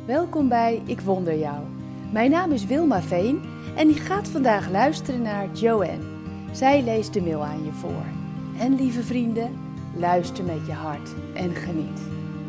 welkom bij Ik Wonder Jou. Mijn naam is Wilma Veen en ik ga vandaag luisteren naar Joanne. Zij leest de mail aan je voor. En lieve vrienden, luister met je hart en geniet.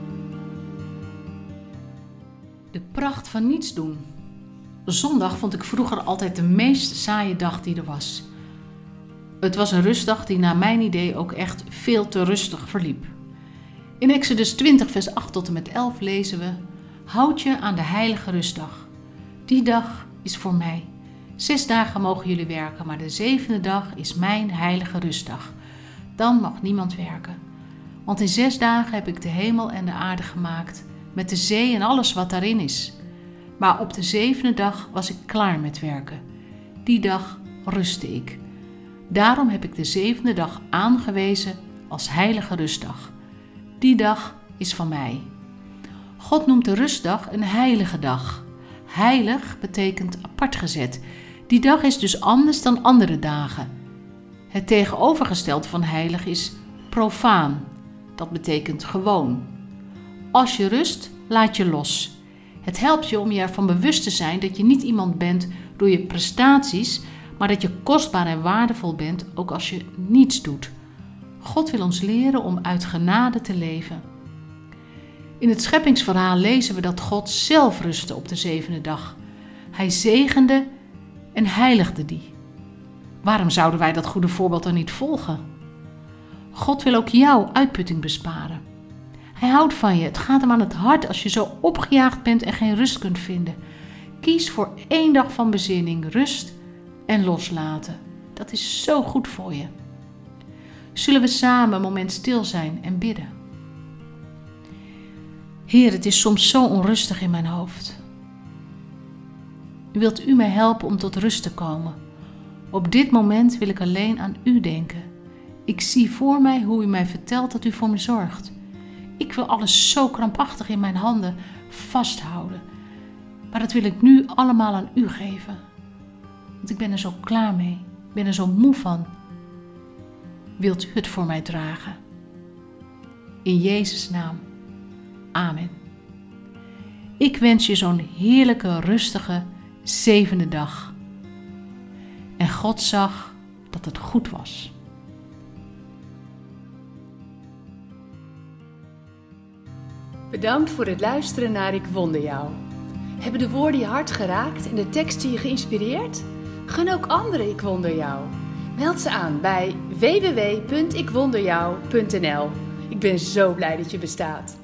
De pracht van niets doen. Zondag vond ik vroeger altijd de meest saaie dag die er was. Het was een rustdag die naar mijn idee ook echt veel te rustig verliep. In Exodus 20 vers 8 tot en met 11 lezen we: Houd je aan de heilige rustdag. Die dag is voor mij. 6 dagen mogen jullie werken, maar de 7e dag is mijn heilige rustdag. Dan mag niemand werken. Want in 6 dagen heb ik de hemel en de aarde gemaakt, met de zee en alles wat daarin is. Maar op de 7e dag was ik klaar met werken. Die dag rustte ik. Daarom heb ik de 7e dag aangewezen als heilige rustdag. Die dag is van mij. God noemt de rustdag een heilige dag. Heilig betekent apart gezet. Die dag is dus anders dan andere dagen. Het tegenovergestelde van heilig is profaan. Dat betekent gewoon. Als je rust, laat je los. Het helpt je om je ervan bewust te zijn dat je niet iemand bent door je prestaties, maar dat je kostbaar en waardevol bent ook als je niets doet. God wil ons leren om uit genade te leven. In het scheppingsverhaal lezen we dat God zelf rustte op de 7e dag. Hij zegende en heiligde die. Waarom zouden wij dat goede voorbeeld dan niet volgen? God wil ook jou uitputting besparen. Hij houdt van je. Het gaat hem aan het hart als je zo opgejaagd bent en geen rust kunt vinden. Kies voor 1 dag van bezinning, rust en loslaten. Dat is zo goed voor je. Zullen we samen een moment stil zijn en bidden? Heer, het is soms zo onrustig in mijn hoofd. Wilt u mij helpen om tot rust te komen? Op dit moment wil ik alleen aan u denken. Ik zie voor mij hoe u mij vertelt dat u voor me zorgt. Ik wil alles zo krampachtig in mijn handen vasthouden. Maar dat wil ik nu allemaal aan u geven. Want ik ben er zo klaar mee. Ik ben er zo moe van. Wilt u het voor mij dragen? In Jezus' naam. Amen. Ik wens je zo'n heerlijke, rustige 7e dag. En God zag dat het goed was. Bedankt voor het luisteren naar Ik Wonder Jou. Hebben de woorden je hart geraakt en de teksten je geïnspireerd? Gun ook anderen Ik Wonder Jou. Meld ze aan bij www.ikwonderjou.nl. Ik ben zo blij dat je bestaat.